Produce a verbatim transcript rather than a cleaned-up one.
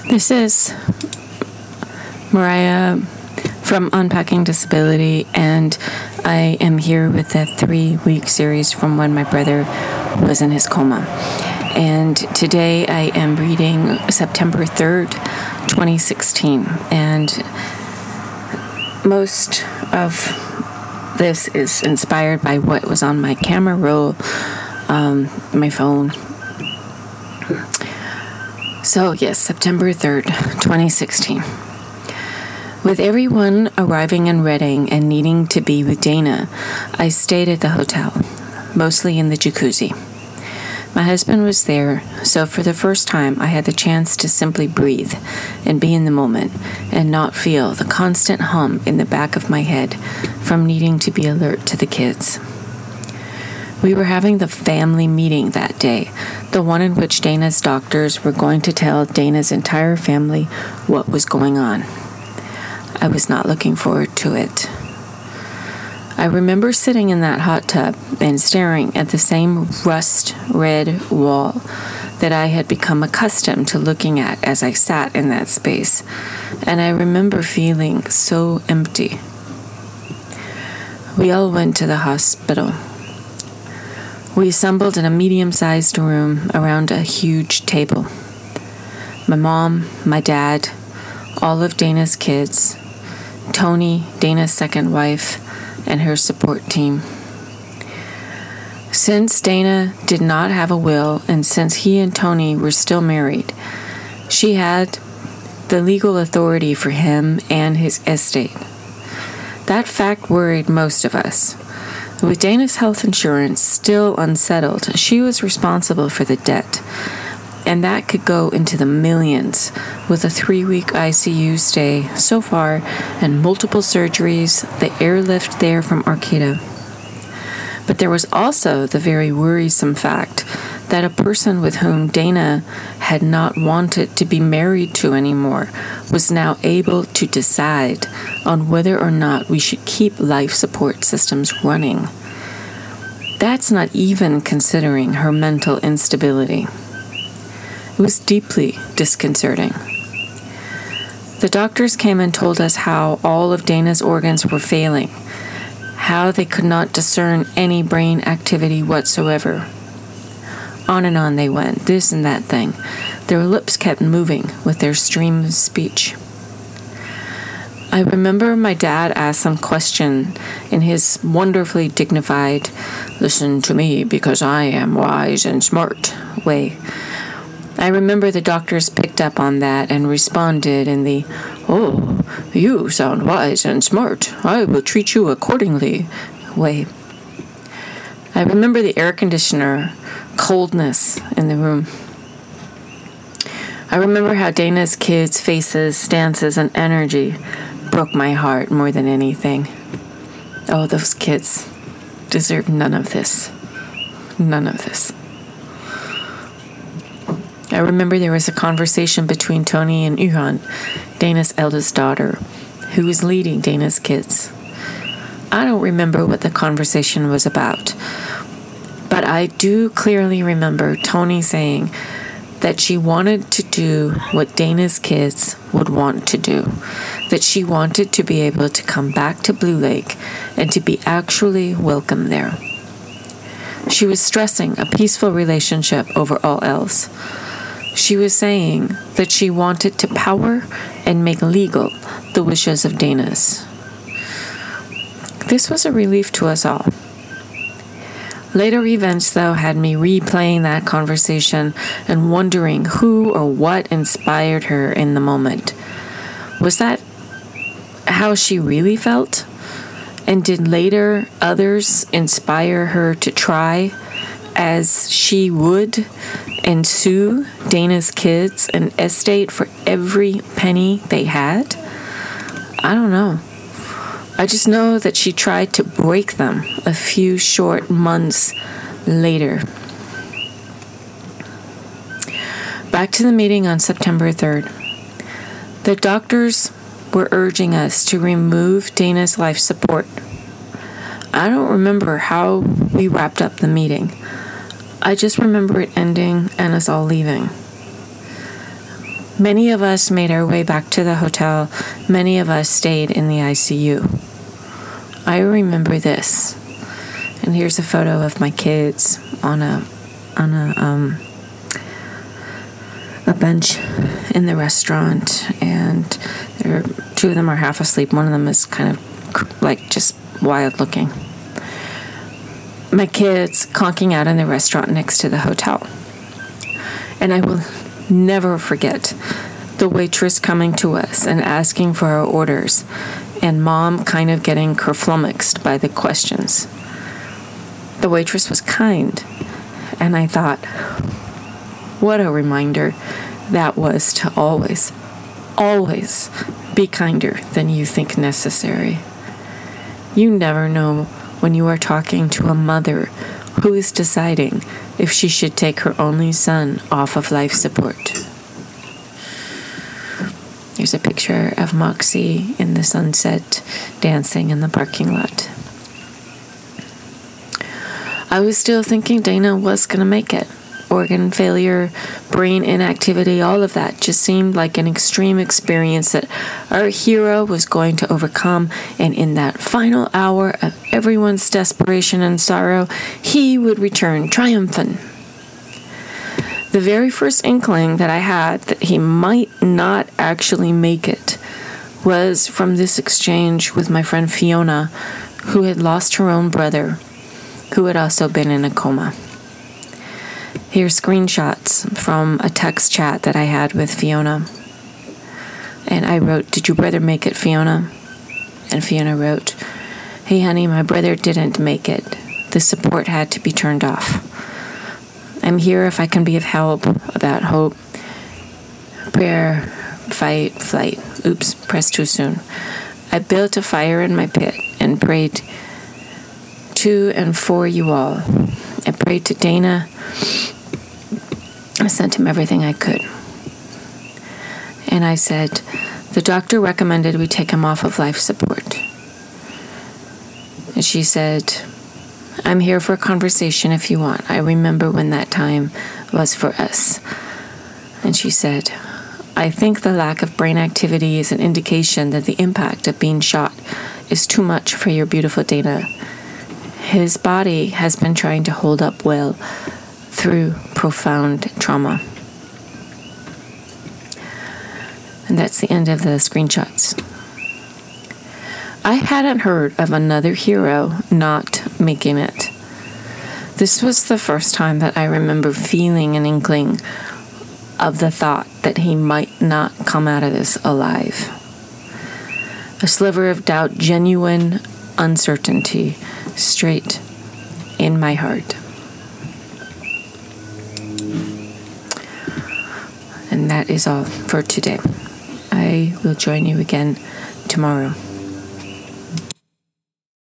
This is Mariah from Unpacking Disability, and I am here with a three-week series from when my brother was in his coma. And today I am reading September third, twenty sixteen, and most of this is inspired by what was on my camera roll, um, my phone. So yes, September third, twenty sixteen. With everyone arriving in Reading and needing to be with Dana, I stayed at the hotel, mostly in the jacuzzi. My husband was there, so for the first time I had the chance to simply breathe and be in the moment and not feel the constant hum in the back of my head from needing to be alert to the kids. We were having the family meeting that day, the one in which Dana's doctors were going to tell Dana's entire family what was going on. I was not looking forward to it. I remember sitting in that hot tub and staring at the same rust-red wall that I had become accustomed to looking at as I sat in that space, and I remember feeling so empty. We all went to the hospital. We assembled in a medium-sized room around a huge table. My mom, my dad, all of Dana's kids, Tony, Dana's second wife, and her support team. Since Dana did not have a will, and since he and Tony were still married, she had the legal authority for him and his estate. That fact worried most of us. With Dana's health insurance still unsettled, she was responsible for the debt, and that could go into the millions with a three-week I C U stay so far and multiple surgeries, the airlift there from Arcata. But there was also the very worrisome fact that a person with whom Dana had not wanted to be married to anymore was now able to decide on whether or not we should keep life support systems running. That's not even considering her mental instability. It was deeply disconcerting. The doctors came and told us how all of Dana's organs were failing, how they could not discern any brain activity whatsoever. On and on they went, this and that thing. Their lips kept moving with their stream of speech. I remember my dad asked some question in his wonderfully dignified, "Listen to me because I am wise and smart" way. I remember the doctors picked up on that and responded in the, "Oh, you sound wise and smart. I will treat you accordingly" way. I remember the air conditioner coldness in the room. I remember how Dana's kids' faces, stances, and energy broke my heart more than anything. Oh, those kids deserve none of this. None of this. I remember there was a conversation between Tony and Yuhan, Dana's eldest daughter, who was leading Dana's kids. I don't remember what the conversation was about, but I do clearly remember Tony saying that she wanted to do what Dana's kids would want to do, that she wanted to be able to come back to Blue Lake and to be actually welcome there. She was stressing a peaceful relationship over all else. She was saying that she wanted to power and make legal the wishes of Dana's. This was a relief to us all. Later events, though, had me replaying that conversation and wondering who or what inspired her in the moment. Was that how she really felt? And did later others inspire her to try as she would and sue Dana's kids and estate for every penny they had? I don't know. I just know that she tried to break them a few short months later. Back to the meeting on September third. The doctors were urging us to remove Dana's life support. I don't remember how we wrapped up the meeting. I just remember it ending and us all leaving. Many of us made our way back to the hotel. Many of us stayed in the I C U. I remember this. And here's a photo of my kids on a on a um, a bench in the restaurant, and there, two of them are half asleep. One of them is kind of like just wild looking. My kids conking out in the restaurant next to the hotel. And I will never forget the waitress coming to us and asking for our orders, and Mom kind of getting kerflummoxed by the questions. The waitress was kind, and I thought, what a reminder that was to always, always be kinder than you think necessary. You never know when you are talking to a mother who is deciding if she should take her only son off of life support. Here's a picture of Moxie in the sunset dancing in the parking lot. I was still thinking Dana was going to make it. Organ failure, brain inactivity, all of that just seemed like an extreme experience that our hero was going to overcome, and in that final hour of everyone's desperation and sorrow, he would return triumphant. The very first inkling that I had that he might not actually make it was from this exchange with my friend Fiona, who had lost her own brother, who had also been in a coma. Here's screenshots from a text chat that I had with Fiona. And I wrote, "Did your brother make it, Fiona?" And Fiona wrote, "Hey, honey, my brother didn't make it. The support had to be turned off. I'm here if I can be of help about hope, prayer, fight, flight." Oops, pressed too soon. "I built a fire in my pit and prayed to and for you all. I prayed to Dana. I sent him everything I could." And I said, "The doctor recommended we take him off of life support." And she said, "I'm here for a conversation if you want. I remember when that time was for us." And she said, "I think the lack of brain activity is an indication that the impact of being shot is too much for your beautiful Dana. His body has been trying to hold up well through profound trauma." And that's the end of the screenshots. I hadn't heard of another hero not making it. This was the first time that I remember feeling an inkling of the thought that he might not come out of this alive. A sliver of doubt, genuine uncertainty, straight in my heart. And that is all for today. I will join you again tomorrow.